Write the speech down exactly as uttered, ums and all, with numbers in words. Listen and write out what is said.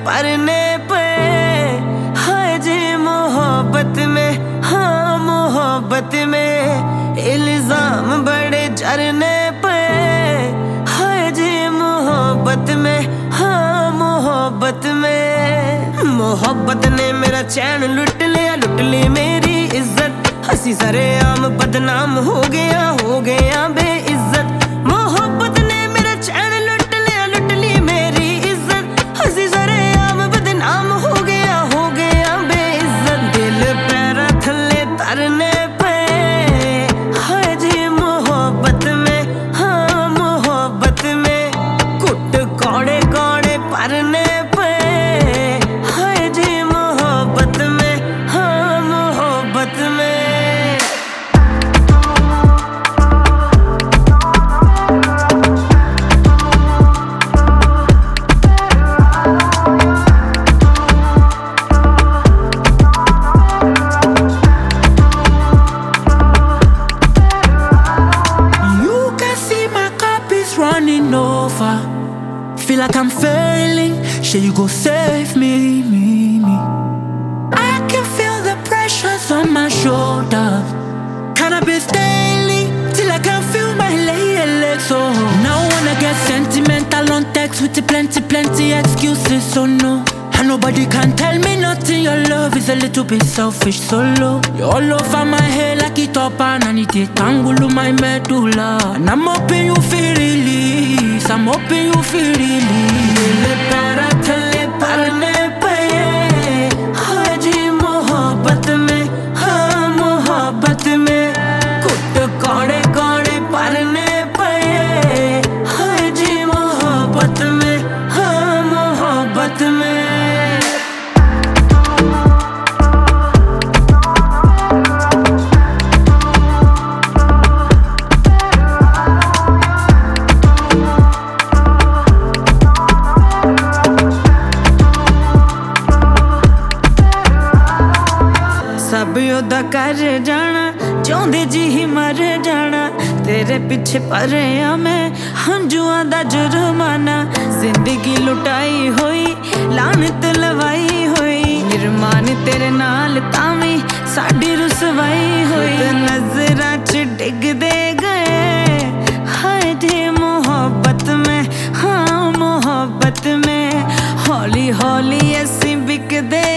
परने पे, हाय जी मोहब्बत में, हाँ मोहब्बत में इल्जाम बड़े झरने पे, हाय जी मोहब्बत में, हाँ मोहब्बत में। मोहब्बत ने मेरा चैन लुट लिया, लुट ली मेरी इज्जत, हंसी सरेआम बदनाम हो गया, हो गया बेइज्जत। मोहब्बत ने मेरा चैन लुट लिया, लुट ली मेरी इज्जत, हंसी सरेआम बदनाम हो गया, हो गया बेइज्जत। दिल पैरा थल्ले तरने पे, हाय जी मोहब्बत में, हाँ मोहब्बत में कुट कौड़े कौड़े परने पे, हाय जी मोहब्बत में, हाँ मोहब्बत में। Running over, feel like I'm failing. Shall you go save me, me, me? I can feel the pressures on my shoulders. Cannabis daily till I can feel my legs. So now I wanna get sentimental on text with the plenty, plenty excuses. So no, and nobody can tell me nothing. Your love is a little bit selfish, solo. You're all over my head like it up and I need it tangle my medulla. And I'm hoping you feel release, I'm hoping you feel release. Dil पैरा थल्ले परने पे, हाय जी मोहब्बत में, हाँ मोहब्बत में कुट कौड़े कौड़े परने पे, हाय जी मोहब्बत में, हाँ मोहब्बत में। सब योदा कर जाना, चाहते जी ही मर जाना, तेरे पीछे परे आ मैं हंजुआ दा जुर्माना। जिंदगी लुटाई होई, लानत लवाई होई, निरमान तेरे नाल तावी साडी रुसवाई होई। नजरां च डिगदे गए, हाय जी मोहब्बत में, हाँ मोहब्बत में हौली हौली असीं बिकदे